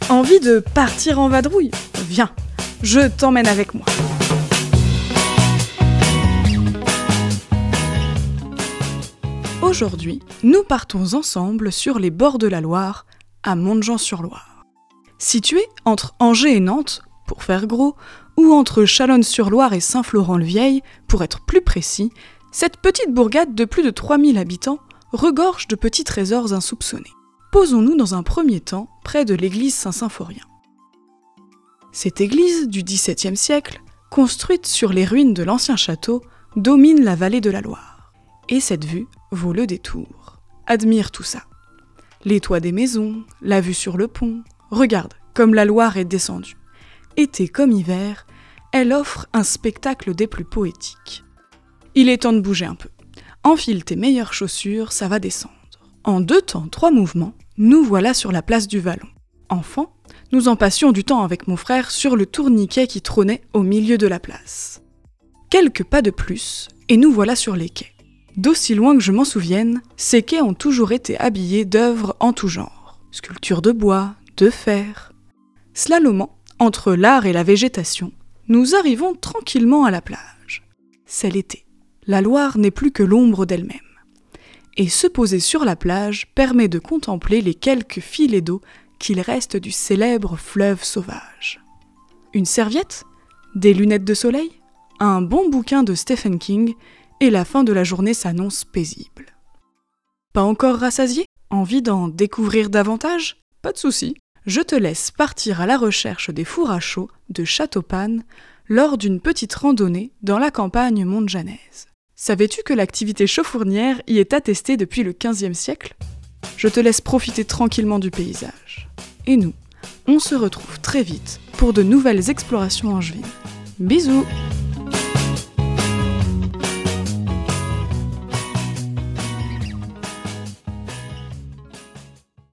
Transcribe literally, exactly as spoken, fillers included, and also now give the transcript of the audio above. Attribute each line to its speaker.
Speaker 1: Envie de partir en vadrouille ? Viens, je t'emmène avec moi. Aujourd'hui, nous partons ensemble sur les bords de la Loire, à Montjean-sur-Loire. Situé entre Angers et Nantes, pour faire gros, ou entre Chalonnes-sur-Loire et Saint-Florent-le-Vieil, pour être plus précis, cette petite bourgade de plus de trois mille habitants regorge de petits trésors insoupçonnés. Posons-nous dans un premier temps près de l'église Saint-Symphorien. Cette église du dix-septième siècle, construite sur les ruines de l'ancien château, domine la vallée de la Loire. Et cette vue vaut le détour. Admire tout ça. Les toits des maisons, la vue sur le pont, regarde comme la Loire est descendue. Été comme hiver, elle offre un spectacle des plus poétiques. Il est temps de bouger un peu. Enfile tes meilleures chaussures, ça va descendre. En deux temps, trois mouvements, nous voilà sur la place du Vallon. Enfant, nous en passions du temps avec mon frère sur le tourniquet qui trônait au milieu de la place. Quelques pas de plus, et nous voilà sur les quais. D'aussi loin que je m'en souvienne, ces quais ont toujours été habillés d'œuvres en tout genre. Sculptures de bois, de fer. Slalomant entre l'art et la végétation, nous arrivons tranquillement à la plage. C'est l'été. La Loire n'est plus que l'ombre d'elle-même. Et se poser sur la plage permet de contempler les quelques filets d'eau qu'il reste du célèbre fleuve sauvage. Une serviette, des lunettes de soleil, un bon bouquin de Stephen King, et la fin de la journée s'annonce paisible. Pas encore rassasié ? Envie d'en découvrir davantage ? Pas de souci, je te laisse partir à la recherche des fours à chaud de Châteaupanne lors d'une petite randonnée dans la campagne montjanaise. Savais-tu que l'activité chauffournière y est attestée depuis le quinzième siècle ? Je te laisse profiter tranquillement du paysage. Et nous, on se retrouve très vite pour de nouvelles explorations angevines. Bisous !